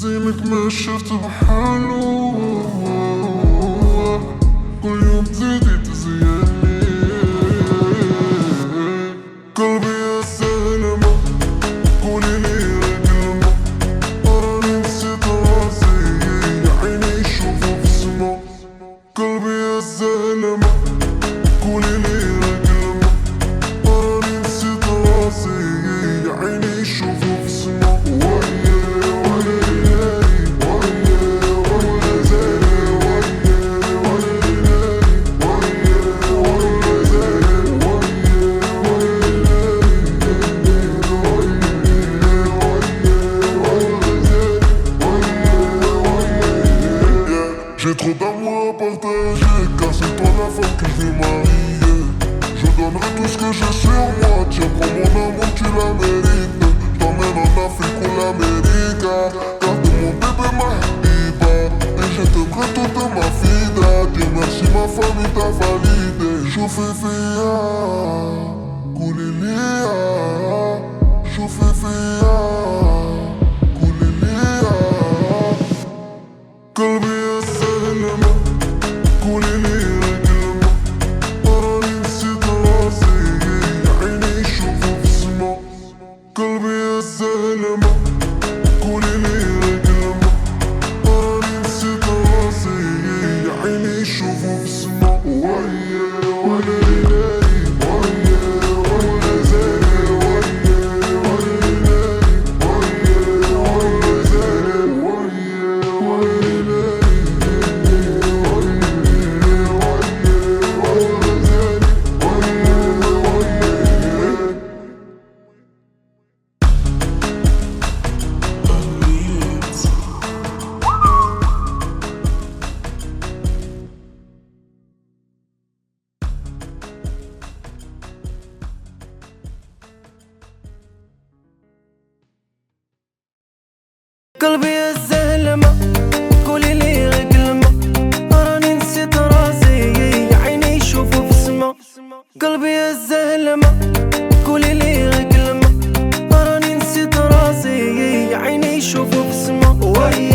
زينك ما شفت بحاله، كل يوم تزيدي تزيني قلبي يا سلامة. قولي لي كلمة راني نسيت راسي، يا عيني يشوفوا في السما. قلبي يا سلامة قولي لي كلمة راني نسيت راسي، يا عيني يشوفوا في السما. J'ai trop d'amour à partager, car c'est toi la femme qui veut marier. Je donnerai tout ce que j'ai sur moi, tiens prends mon amour, tu la mérites. J't'emmène en Afrique ou l'Amérique, garde mon bébé ma habiba, et je t'aimerai toute ma vida. Dieu merci ma famille t'a validé. Choufifia, Koulilia, Choufifia, Koulilia. قلبي يا سلامة قولي لي كلمة راني نسيت راسي، يا عيني يشوفوا في السما. قلبي يا سلامة قولي لي كلمة راني نسيت راسي، يا عيني يشوفوا في السما. قلبي يا زلمة قولي لي غير كلمة راني نسيت راسي، يا عيني يشوفوا في السما. قلبي يا زلمة قولي لي غير كلمة راني نسيت راسي، يا عيني يشوفوا في السما.